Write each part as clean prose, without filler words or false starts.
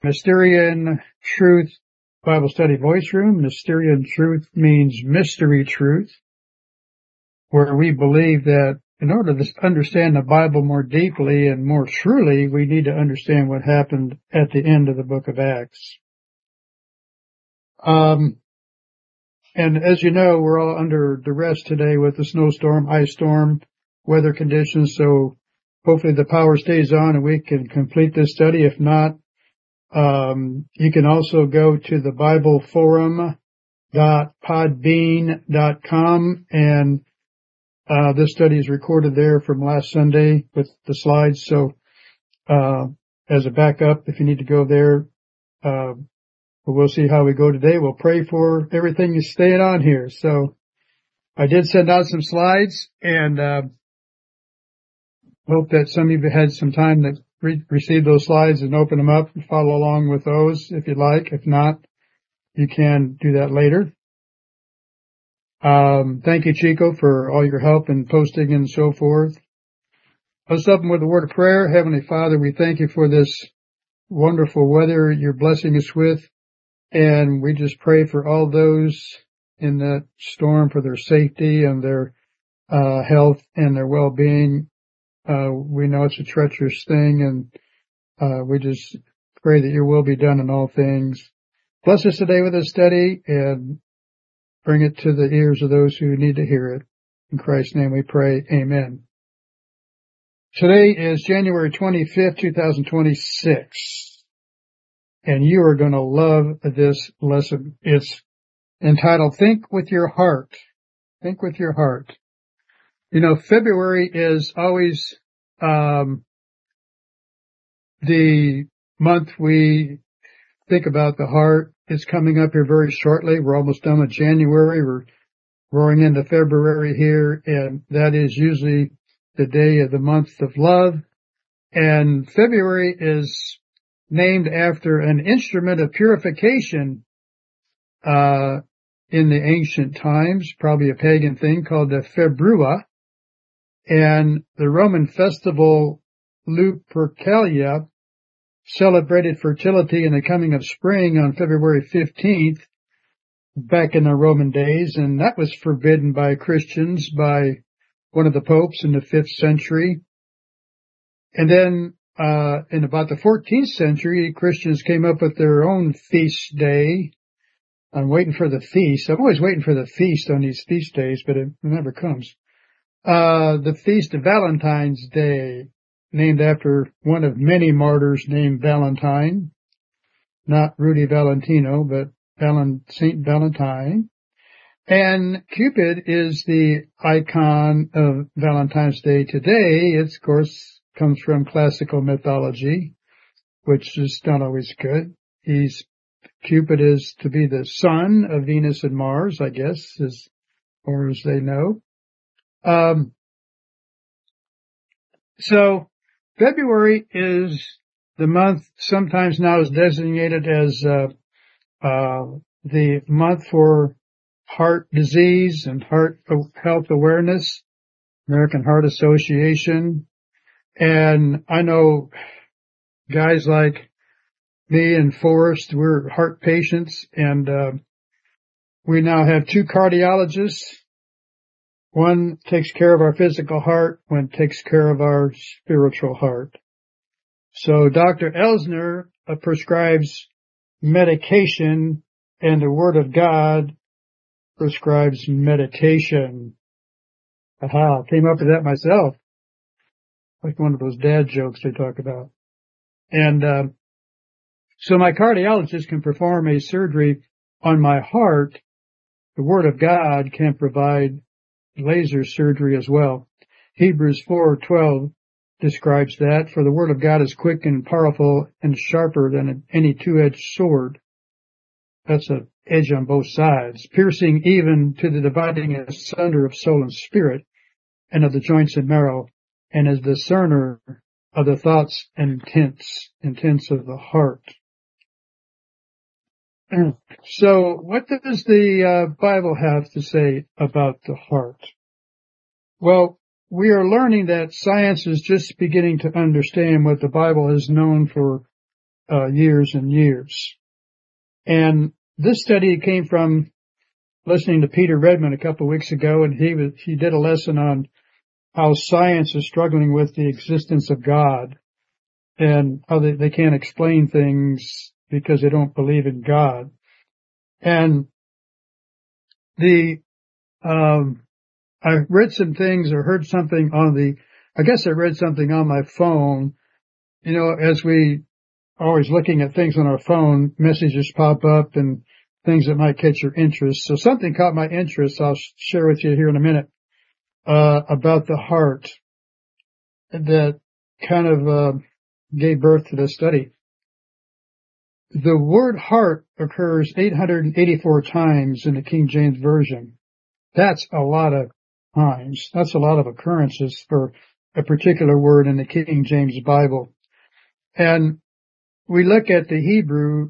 Mysterian Truth Bible Study Voice Room. Mysterian Truth means mystery truth, where we believe that in order to understand the Bible more deeply and more truly, we need to understand what happened at the end of the book of Acts. And as you know, we're all under duress today with the snowstorm, ice storm, weather conditions, so hopefully the power stays on and we can complete this study. If not, you can also go to the BibleForum.podbean.com, and this study is recorded there from last Sunday with the slides. So as a backup, if you need to go there, we'll see how we go today. We'll pray for everything is staying on here. So I did send out some slides, and hope that some of you had some time to receive those slides and open them up and follow along with those if you'd like. If not, you can do that later. Thank you, Chico, for all your help in posting and so forth. Let's open with a word of prayer. Heavenly Father, we thank you for this wonderful weather you're blessing us with, and we just pray for all those in that storm for their safety and their health and their well-being. We know it's a treacherous thing, and we just pray that your will be done in all things. Bless us today with this study and bring it to the ears of those who need to hear it. In Christ's name we pray. Amen. Today is January 25th, 2026, and you are going to love this lesson. It's entitled, Think with Your Heart. Think with your heart. You know, February is always the month we think about the heart. It's coming up here very shortly. We're almost done with January. We're roaring into February here, and that is usually the day of the month of love. And February is named after an instrument of purification in the ancient times, probably a pagan thing called the Februa. And the Roman festival Lupercalia celebrated fertility and the coming of spring on February 15th back in the Roman days, and that was forbidden by Christians by one of the popes in the 5th century. And then in about the 14th century, Christians came up with their own feast day. I'm waiting for the feast. I'm always waiting for the feast on these feast days, but it never comes. The feast of Valentine's Day, named after one of many martyrs named Valentine, not Rudy Valentino, but Saint Valentine. And Cupid is the icon of Valentine's Day today. It, of course, comes from classical mythology, which is not always good. Cupid is to be the son of Venus and Mars, I guess, as far as they know. So February is the month sometimes now is designated as the month for heart disease and heart health awareness, American Heart Association. And I know guys like me and Forrest, we're heart patients, and we now have 2 cardiologists. One takes care of our physical heart, one takes care of our spiritual heart. So Dr. Elsner prescribes medication, and the Word of God prescribes meditation. Aha, came up with that myself. Like one of those dad jokes they talk about. And so my cardiologist can perform a surgery on my heart. The Word of God can provide laser surgery as well. Hebrews 4:12 describes that, for the Word of God is quick and powerful and sharper than any two-edged sword. That's an edge on both sides, piercing even to the dividing asunder of soul and spirit, and of the joints and marrow, and is discerner of the thoughts and intents of the heart. So what does the Bible have to say about the heart? Well, we are learning that science is just beginning to understand what the Bible has known for years and years. And this study came from listening to Peter Redmond a couple of weeks ago, and he did a lesson on how science is struggling with the existence of God and how they can't explain things because they don't believe in God. And I read some things or heard something I read something on my phone. You know, as we always looking at things on our phone, messages pop up and things that might catch your interest. So something caught my interest. I'll share with you here in a minute, about the heart that kind of, gave birth to this study. The word heart occurs 884 times in the King James Version. That's a lot of times. That's a lot of occurrences for a particular word in the King James Bible. And we look at the Hebrew,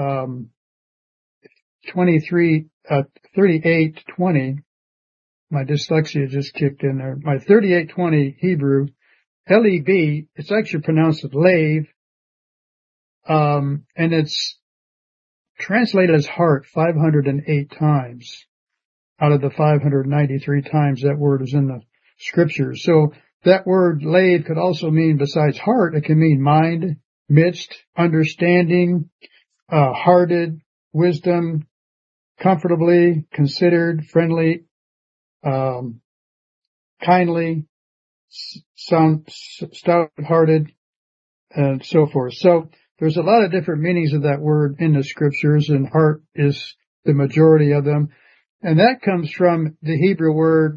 38:20. My dyslexia just kicked in there. My 38:20 Hebrew, L-E-B, it's actually pronounced lave, and it's translated as heart 508 times out of the 593 times that word is in the scriptures. So that word lave could also mean, besides heart, it can mean mind, midst, understanding, hearted, wisdom, comfortably, considered, friendly, kindly, stout-hearted, and so forth. So there's a lot of different meanings of that word in the scriptures, and heart is the majority of them. And that comes from the Hebrew word,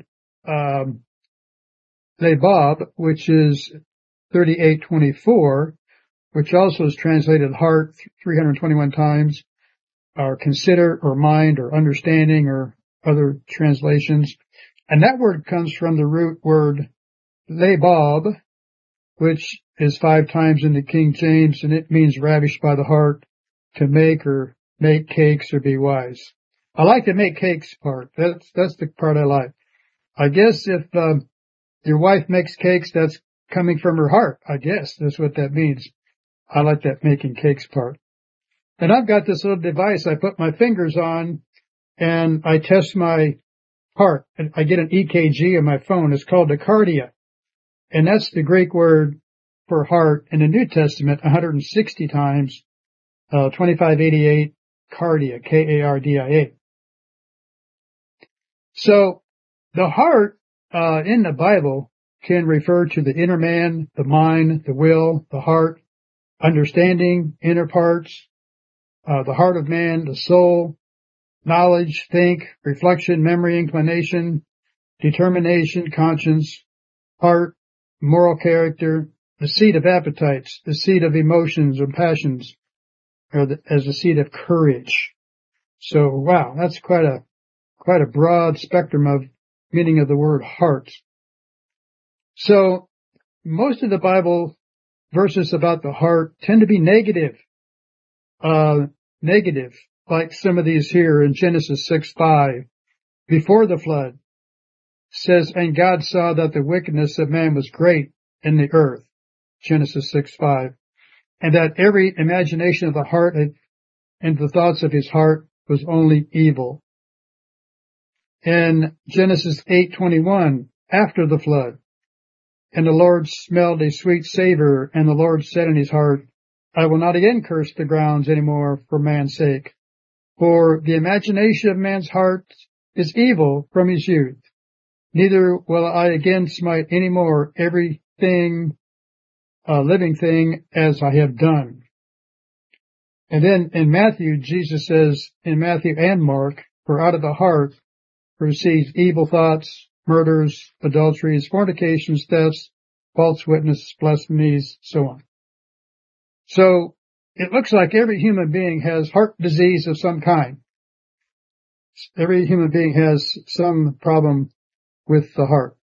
lebab, which is 38:24, which also is translated heart 321 times, or consider, or mind, or understanding, or other translations. And that word comes from the root word lebab, which is 5 times in the King James, and it means ravished by the heart, to make or make cakes or be wise. I like the make cakes part. That's the part I like. I guess if your wife makes cakes, that's coming from her heart. I guess that's what that means. I like that making cakes part. And I've got this little device I put my fingers on, and I test my heart. And I get an EKG on my phone. It's called the cardia. And that's the Greek word for heart in the New Testament 160 times, 2588, cardia, K-A-R-D-I-A. So the heart in the Bible can refer to the inner man, the mind, the will, the heart, understanding, inner parts, the heart of man, the soul, knowledge, think, reflection, memory, inclination, determination, conscience, heart, moral character, the seat of appetites, the seat of emotions or passions, or as the seat of courage. So, wow, that's quite a broad spectrum of meaning of the word heart. So, most of the Bible verses about the heart tend to be negative, like some of these here in Genesis 6:5. Before the flood, says, and God saw that the wickedness of man was great in the earth, Genesis 6:5, and that every imagination of the heart and the thoughts of his heart was only evil. In Genesis 8:21, after the flood, and the Lord smelled a sweet savor, and the Lord said in his heart, I will not again curse the grounds any more for man's sake, for the imagination of man's heart is evil from his youth. Neither will I again smite any more everything, living thing, as I have done. And then in Matthew, Jesus says, in Matthew and Mark, for out of the heart proceeds evil thoughts, murders, adulteries, fornications, thefts, false witness, blasphemies, so on. So it looks like every human being has heart disease of some kind. Every human being has some problem with the heart.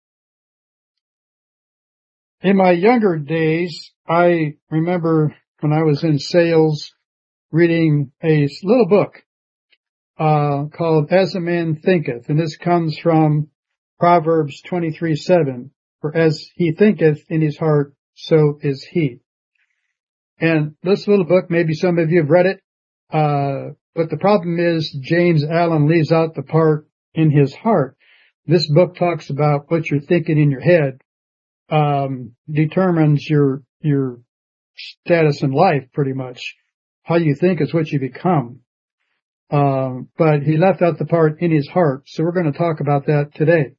In my younger days, I remember when I was in sales reading a little book called As a Man Thinketh, and this comes from Proverbs 23:7. For as he thinketh in his heart, so is he. And this little book, maybe some of you have read it, but the problem is James Allen leaves out the part in his heart. This book talks about what you're thinking in your head, determines your status in life pretty much. How you think is what you become. But he left out the part in his heart, so we're going to talk about that today.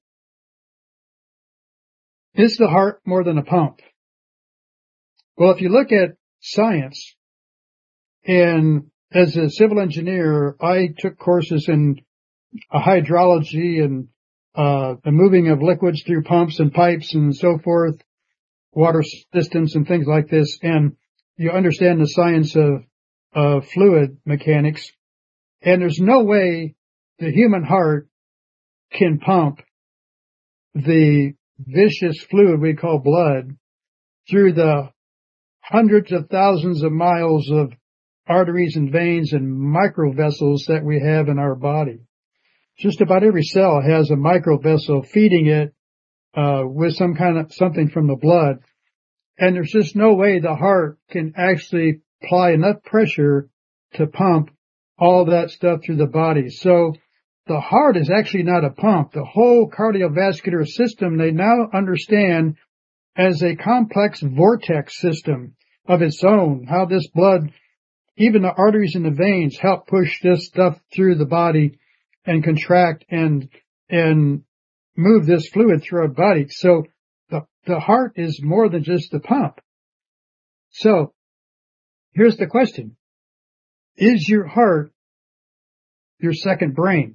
Is the heart more than a pump? Well, if you look at science, and as a civil engineer, I took courses in hydrology and the moving of liquids through pumps and pipes and so forth, water systems and things like this, and you understand the science of fluid mechanics, and there's no way the human heart can pump the viscous fluid we call blood through the hundreds of thousands of miles of arteries and veins and microvessels that we have in our body. Just about every cell has a microvessel feeding it with something from the blood. And there's just no way the heart can actually apply enough pressure to pump all that stuff through the body. So the heart is actually not a pump. The whole cardiovascular system, they now understand as a complex vortex system of its own, how this blood, even the arteries and the veins, help push this stuff through the body and contract and move this fluid through our body. So the heart is more than just the pump. So here's the question. Is your heart your second brain?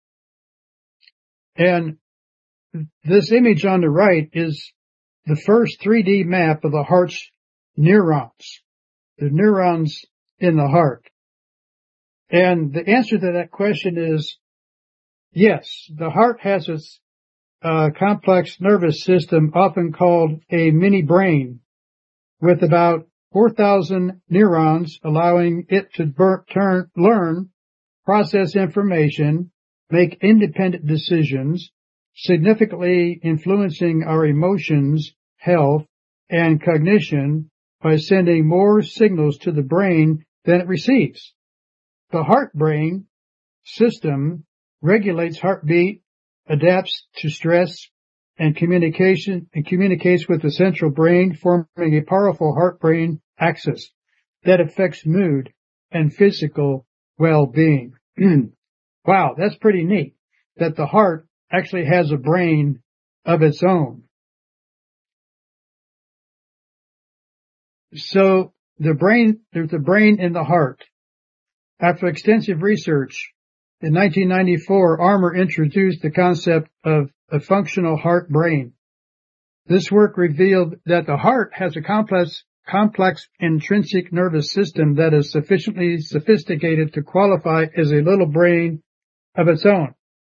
And this image on the right is the first 3D map of the heart's neurons, the neurons in the heart. And the answer to that question is yes, the heart has its complex nervous system, often called a mini brain, with about 4,000 neurons, allowing it to learn, process information, make independent decisions, significantly influencing our emotions, health, and cognition by sending more signals to the brain than it receives. The heart-brain system regulates heartbeat, adapts to stress and communicates with the central brain, forming a powerful heart-brain axis that affects mood and physical well-being. Wow, that's pretty neat that the heart actually has a brain of its own. So there's a brain in the heart. After extensive research, in 1994, Armour introduced the concept of a functional heart-brain. This work revealed that the heart has a complex intrinsic nervous system that is sufficiently sophisticated to qualify as a little brain of its own.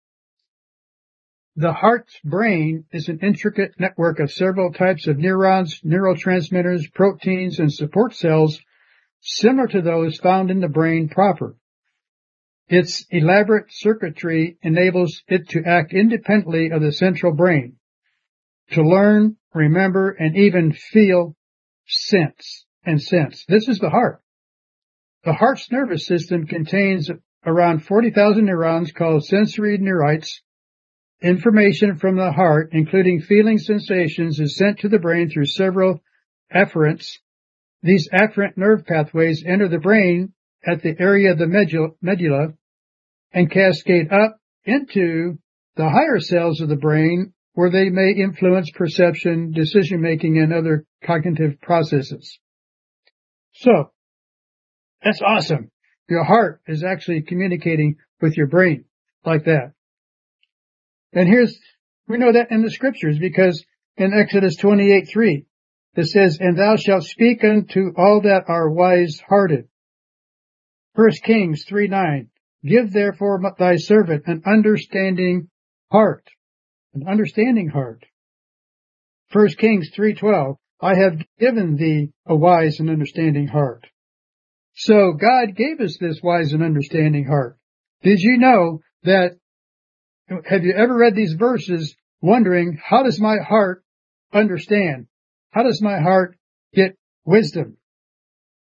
The heart's brain is an intricate network of several types of neurons, neurotransmitters, proteins, and support cells similar to those found in the brain proper. Its elaborate circuitry enables it to act independently of the central brain, to learn, remember, and even feel, sense. This is the heart. The heart's nervous system contains around 40,000 neurons called sensory neurites. Information from the heart, including feeling sensations, is sent to the brain through several afferents. These afferent nerve pathways enter the brain at the area of the medulla and cascade up into the higher cells of the brain, where they may influence perception, decision-making, and other cognitive processes. So, that's awesome. Your heart is actually communicating with your brain like that. And we know that in the scriptures, because in Exodus 28:3, it says, "And thou shalt speak unto all that are wise-hearted." 1 Kings 3:9, "Give therefore thy servant an understanding heart." An understanding heart. 1 Kings 3:12, "I have given thee a wise and understanding heart." So God gave us this wise and understanding heart. Did you know that? Have you ever read these verses wondering, how does my heart understand? How does my heart get wisdom?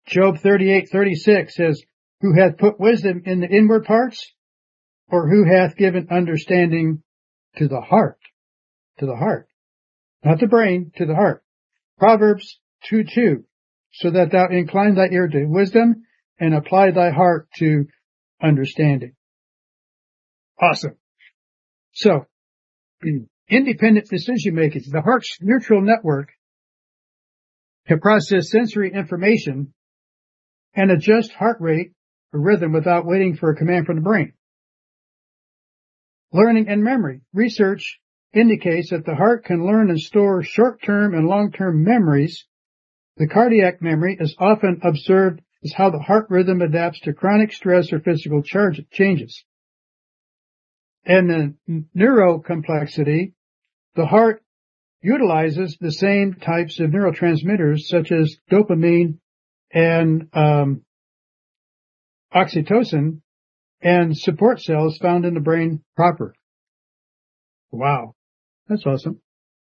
Job 38:36 says, who hath put wisdom in the inward parts, or who hath given understanding to the heart? To the heart. Not the brain, to the heart. Proverbs 2:2, so that thou incline thy ear to wisdom and apply thy heart to understanding. Awesome. So, independent decision making. The heart's neutral network can process sensory information and adjust heart rate or rhythm without waiting for a command from the brain. Learning and memory. Research indicates that the heart can learn and store short-term and long-term memories. The cardiac memory is often observed as how the heart rhythm adapts to chronic stress or physical changes. And the neurocomplexity, the heart utilizes the same types of neurotransmitters such as dopamine and oxytocin and support cells found in the brain proper. Wow, that's awesome.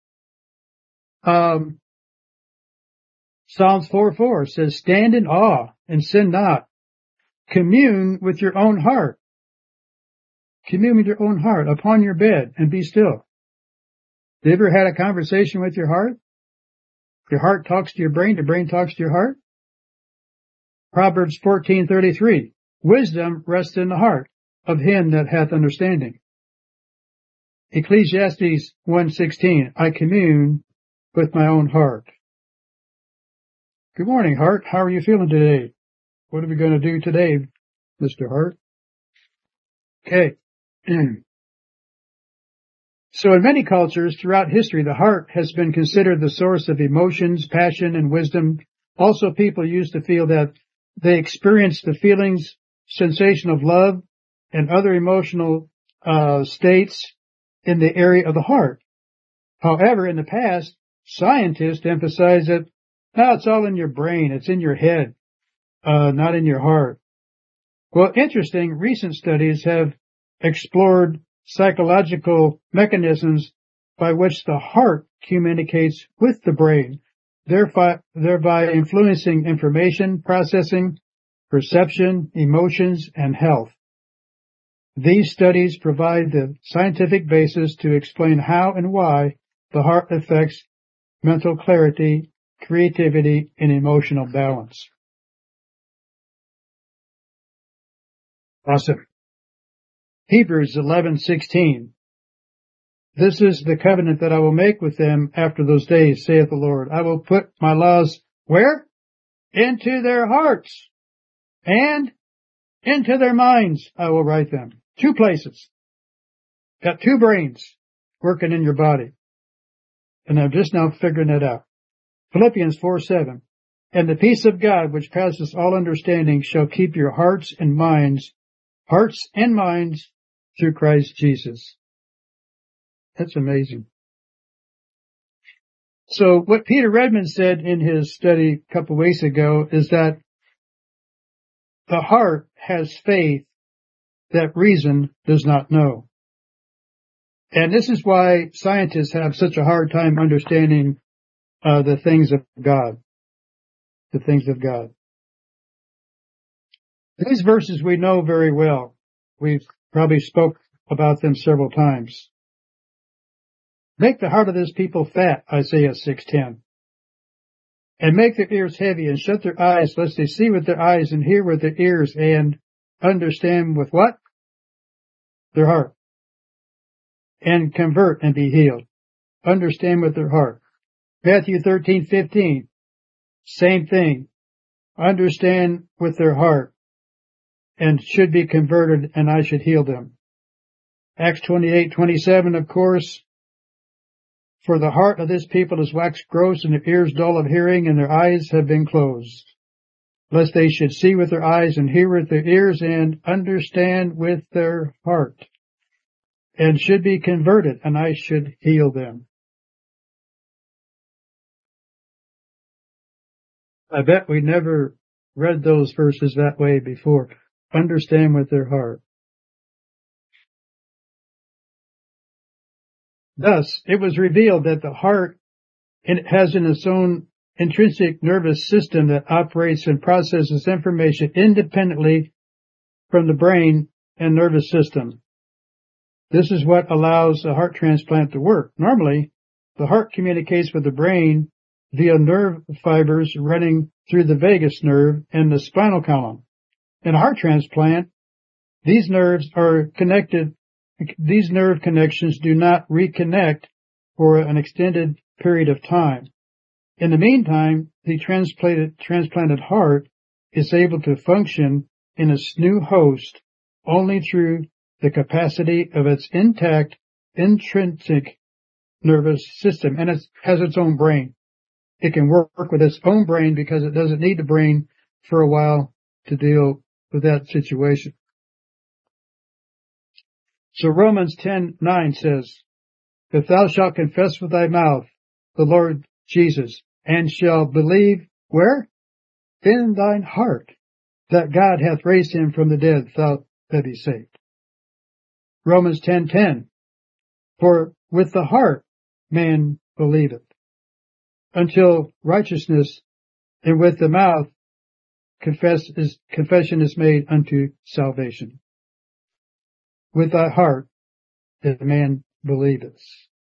Psalms 4:4 says, stand in awe and sin not. Commune with your own heart. Commune with your own heart upon your bed and be still. Have you ever had a conversation with your heart? Your heart talks to your brain, the brain talks to your heart. Proverbs 14:33, wisdom rests in the heart of him that hath understanding. Ecclesiastes 1:16, I commune with my own heart. Good morning, heart. How are you feeling today? What are we going to do today, Mr. Hart? Okay. So in many cultures throughout history, the heart has been considered the source of emotions, passion, and wisdom. Also, people used to feel that they experienced the feelings, sensation of love, and other emotional states in the area of the heart. However, in the past, scientists emphasized that, no, it's all in your brain, it's in your head, not in your heart. Well, interesting, recent studies have explored psychological mechanisms by which the heart communicates with the brain, thereby influencing information processing, perception, emotions, and health. These studies provide the scientific basis to explain how and why the heart affects mental clarity, creativity, and emotional balance. Awesome. Hebrews 11:16. This is the covenant that I will make with them after those days, saith the Lord. I will put my laws where? Into their hearts, and into their minds I will write them. 2 places. Got 2 brains working in your body. And I'm just now figuring it out. Philippians 4:7. And the peace of God, which passes all understanding, shall keep your hearts and minds through Christ Jesus. That's amazing. So what Peter Redmond said in his study a couple weeks ago is that the heart has faith that reason does not know. And this is why scientists have such a hard time understanding the things of God. The things of God. These verses we know very well. We've probably spoke about them several times. Make the heart of this people fat, Isaiah 6:10. And make their ears heavy and shut their eyes, lest they see with their eyes and hear with their ears and understand with what? Their heart. And convert and be healed. Understand with their heart. Matthew 13:15. Same thing. Understand with their heart and should be converted and I should heal them. Acts 28:27, of course. For the heart of this people is waxed gross, and their ears dull of hearing, and their eyes have been closed, lest they should see with their eyes and hear with their ears and understand with their heart, and should be converted, and I should heal them. I bet we never read those verses that way before. Understand with their heart. Thus, it was revealed that the heart has in its own intrinsic nervous system that operates and processes information independently from the brain and nervous system. This is what allows a heart transplant to work. Normally, the heart communicates with the brain via nerve fibers running through the vagus nerve and the spinal column. In a heart transplant, these nerve connections do not reconnect for an extended period of time. In the meantime, the transplanted heart is able to function in its new host only through the capacity of its intact intrinsic nervous system, and it has its own brain. It can work with its own brain because it doesn't need the brain for a while to deal with that situation. So Romans 10:9 says, if thou shalt confess with thy mouth the Lord Jesus, and shalt believe, where? In thine heart, that God hath raised him from the dead, thou shalt be saved. Romans 10:10, for with the heart man believeth until righteousness, and with the mouth confession is made unto salvation. With thy heart the man believeth.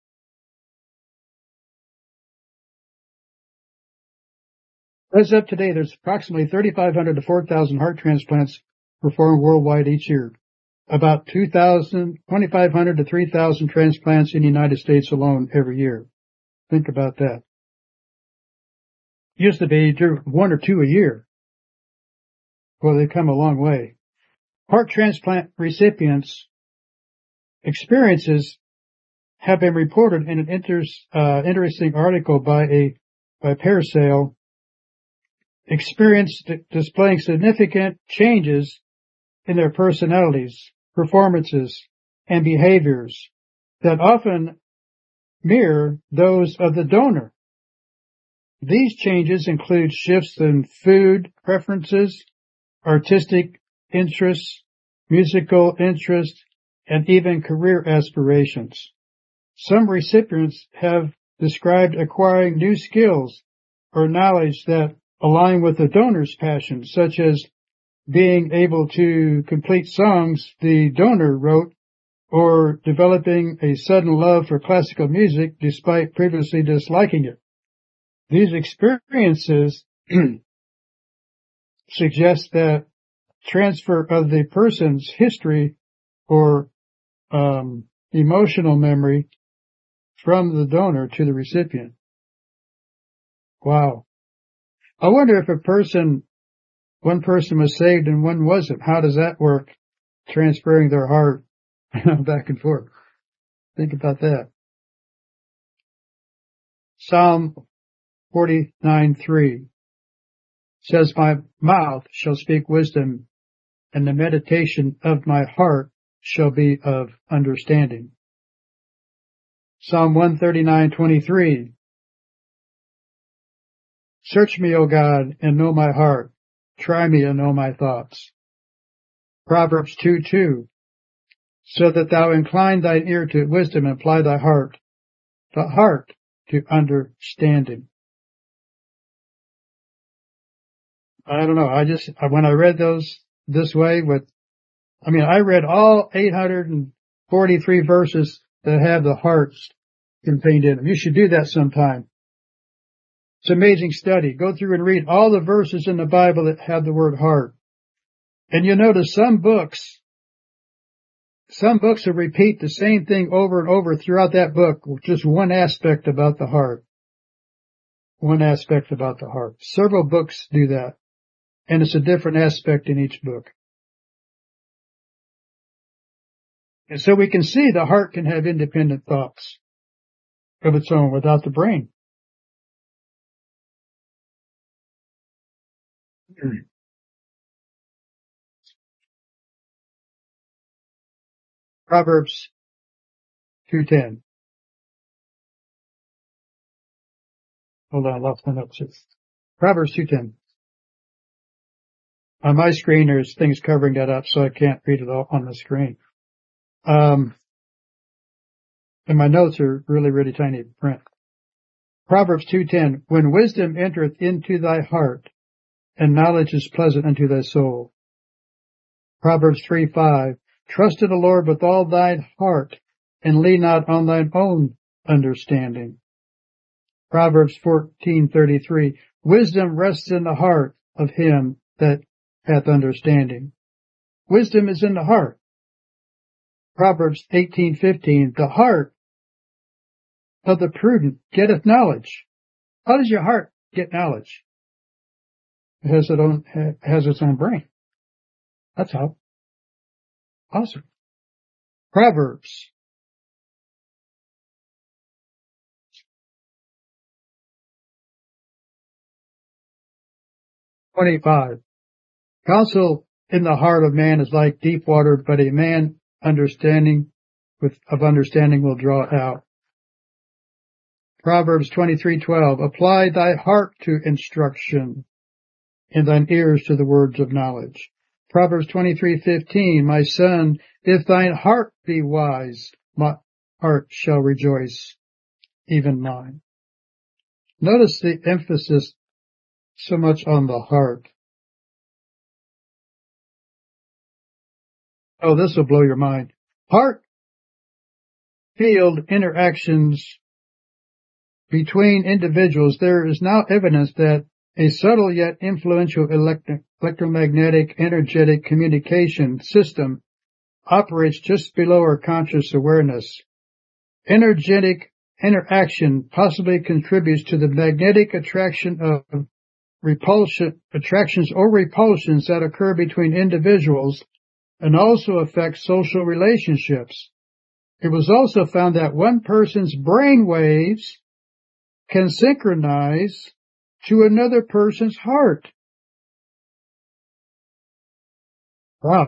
As of today, there's approximately 3,500 to 4,000 heart transplants performed worldwide each year. About 2,500 to 3,000 transplants in the United States alone every year. Think about that. Used to be 1 or 2 a year. Well, they've come a long way. Heart transplant recipients' experiences have been reported in an interesting article by Parasale. Experience displaying significant changes in their personalities, performances, and behaviors that often mirror those of the donor. These changes include shifts in food preferences, artistic interests, musical interests, and even career aspirations. Some recipients have described acquiring new skills or knowledge that align with the donor's passion, such as being able to complete songs the donor wrote, or developing a sudden love for classical music despite previously disliking it. These experiences suggest that transfer of the person's history or emotional memory from the donor to the recipient. Wow. I wonder if one person was saved and one wasn't. How does that work? Transferring their heart back and forth. Think about that. Psalm 49:3 says, my mouth shall speak wisdom, and the meditation of my heart shall be of understanding. Psalm 139:23, search me, O God, and know my heart. Try me and know my thoughts. Proverbs 2:2, so that thou incline thine ear to wisdom and apply thy heart, the heart to understanding. I don't know. When I read those this way I read all 843 verses that have the hearts contained in them. You should do that sometime. It's an amazing study. Go through and read all the verses in the Bible that have the word heart. And you'll notice some books will repeat the same thing over and over throughout that book, with just one aspect about the heart. One aspect about the heart. Several books do that. And it's a different aspect in each book. And so we can see the heart can have independent thoughts of its own without the brain. Proverbs 2:10. Hold on, I lost my notes. Proverbs 2:10. On my screen, there's things covering that up, so I can't read it all on the screen. And my notes are really, really tiny print. Proverbs 2:10, when wisdom entereth into thy heart, and knowledge is pleasant unto thy soul. Proverbs 3:5, trust in the Lord with all thine heart, and lean not on thine own understanding. Proverbs 14:33, wisdom rests in the heart of him that hath understanding. Wisdom is in the heart. Proverbs 18:15, the heart of the prudent getteth knowledge. How does your heart get knowledge? It has its own brain. That's how. Awesome. Proverbs 25. Counsel in the heart of man is like deep water, but a man of understanding will draw out. Proverbs 23:12. Apply thy heart to instruction, and thine ears to the words of knowledge. Proverbs 23:15. My son, if thine heart be wise, my heart shall rejoice, even mine. Notice the emphasis so much on the heart. Oh, this will blow your mind. Heart-field interactions between individuals. There is now evidence that a subtle yet influential electromagnetic energetic communication system operates just below our conscious awareness. Energetic interaction possibly contributes to the magnetic attractions or repulsions that occur between individuals, and also affect social relationships. It was also found that one person's brain waves can synchronize to another person's heart. Wow.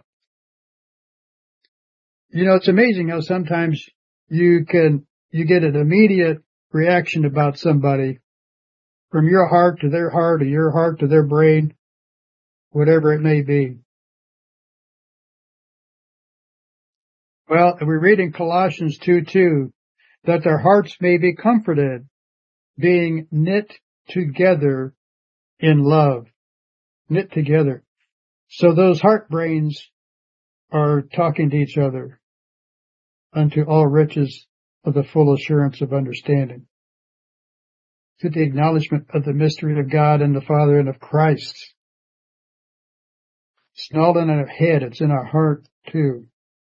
You know, it's amazing how sometimes you get an immediate reaction about somebody from your heart to their heart, or your heart to their brain, whatever it may be. Well, we read in Colossians 2:2 that their hearts may be comforted, being knit together in love. Knit together. So those heart brains are talking to each other unto all riches of the full assurance of understanding, to the acknowledgement of the mystery of God and the Father and of Christ. It's not in our head, it's in our heart too.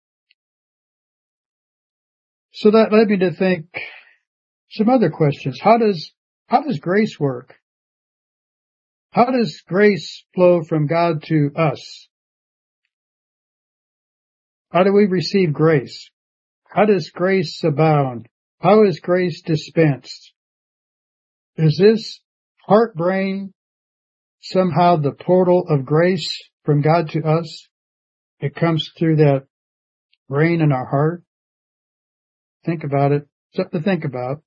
So that led me to think some other questions. How does grace work? How does grace flow from God to us? How do we receive grace? How does grace abound? How is grace dispensed? Is this heart brain somehow the portal of grace from God to us? It comes through that brain in our heart. Think about it. Something to think about.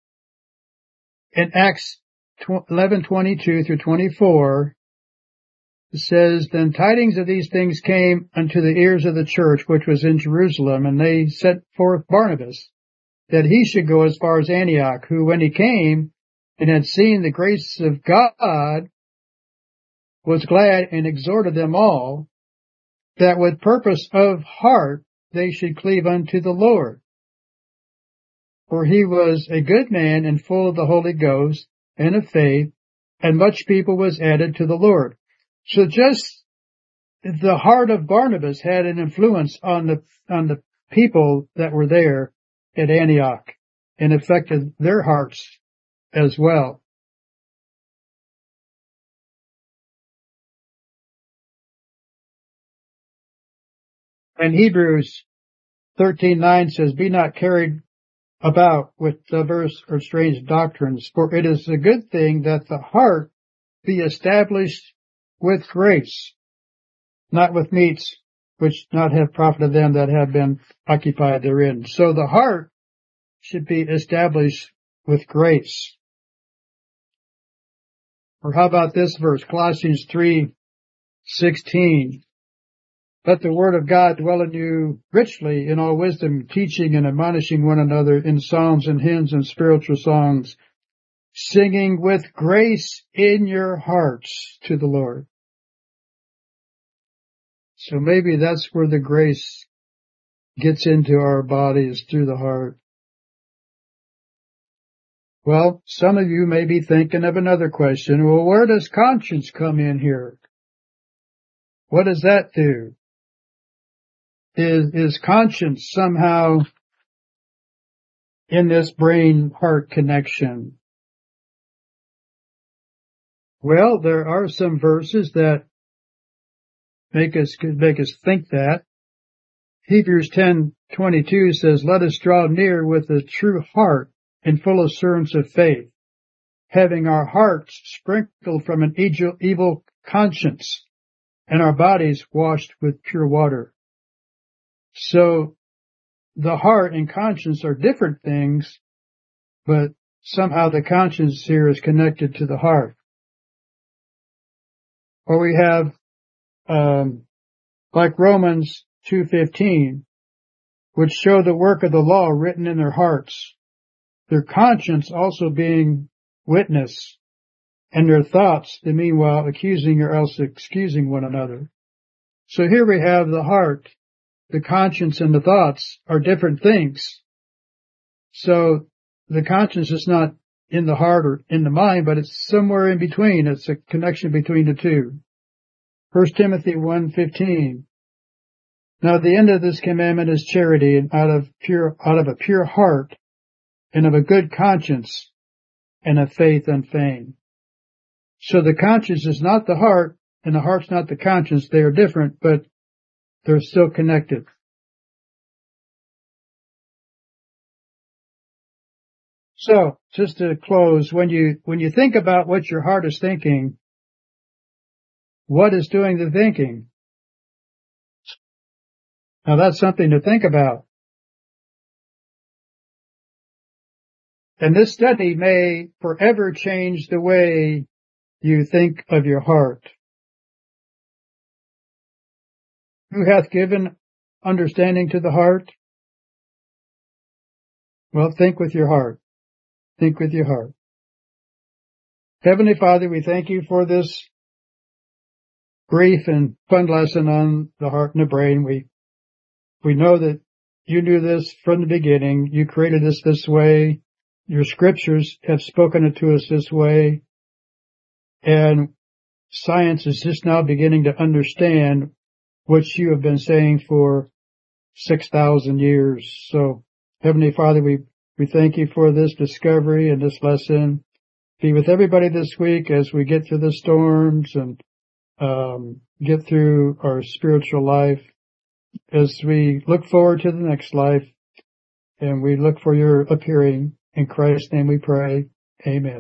In Acts 11:22 through 24, it says, Then tidings of these things came unto the ears of the church which was in Jerusalem, and they sent forth Barnabas, that he should go as far as Antioch, who, when he came and had seen the grace of God, was glad and exhorted them all, that with purpose of heart they should cleave unto the Lord. For he was a good man and full of the Holy Ghost and of faith, and much people was added to the Lord. So just the heart of Barnabas had an influence on the people that were there at Antioch, and affected their hearts as well. And Hebrews 13:9 says, Be not carried about with diverse or strange doctrines, for it is a good thing that the heart be established with grace, not with meats, which not have profited them that have been occupied therein. So the heart should be established with grace. Or how about this verse, Colossians 3:16? Let the word of God dwell in you richly in all wisdom, teaching and admonishing one another in psalms and hymns and spiritual songs, singing with grace in your hearts to the Lord. So maybe that's where the grace gets into our bodies, through the heart. Well, some of you may be thinking of another question. Well, where does conscience come in here? What does that do? Is conscience somehow in this brain-heart connection? Well, there are some verses that make us think that. Hebrews 10:22 says, "Let us draw near with a true heart in full assurance of faith, having our hearts sprinkled from an evil conscience and our bodies washed with pure water." So the heart and conscience are different things, but somehow the conscience here is connected to the heart. Or we have, like Romans 2:15, which show the work of the law written in their hearts, their conscience also being witness, and their thoughts, the meanwhile, accusing or else excusing one another. So here we have the heart, the conscience, and the thoughts are different things. So the conscience is not in the heart or in the mind, but it's somewhere in between. It's a connection between the two. 1 Timothy 1:15. Now the end of this commandment is charity, and out of a pure heart, and of a good conscience, and of faith unfeigned. So the conscience is not the heart, and the heart's not the conscience. They are different, but they're still connected. So, just to close, when you think about what your heart is thinking, what is doing the thinking? Now that's something to think about. And this study may forever change the way you think of your heart. Who hath given understanding to the heart? Well, think with your heart. Think with your heart. Heavenly Father, we thank you for this brief and fun lesson on the heart and the brain. We know that you knew this from the beginning. You created us this way. Your scriptures have spoken it to us this way. And science is just now beginning to understand what you have been saying for 6,000 years. So, Heavenly Father, we thank you for this discovery and this lesson. Be with everybody this week as we get through the storms and get through our spiritual life, as we look forward to the next life, and we look for your appearing. In Christ's name we pray. Amen.